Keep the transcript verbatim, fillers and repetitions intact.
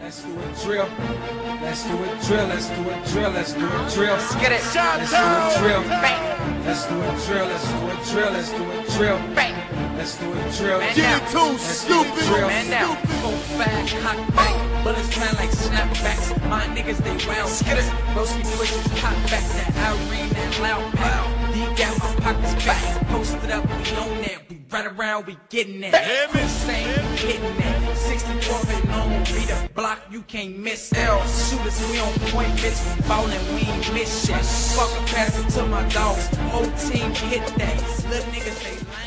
Let's do a drill. Let's do a drill. Let's do a drill. Let's do a drill. Let's get it. Let's do a drill. Let's do a drill. Let's do a drill. Let's do a drill. Let's do a drill. Man Get down. it too stupid. Man down. Go fast, hot bang. Bullets fly like snapbacks. My niggas, they round. Skid it. Broski pushes, hot back. That Irene, that loud pack. Deep out, my pockets back. Posted up, we on that. We right around, we getting that. Same, we hitting that. sixty-four and on, read a block, you can't miss. L shooters, we on point, bitch. We ballin', we ain't miss shit. Fuck a pass it to my dogs. Whole team hit that. Little niggas, they lying.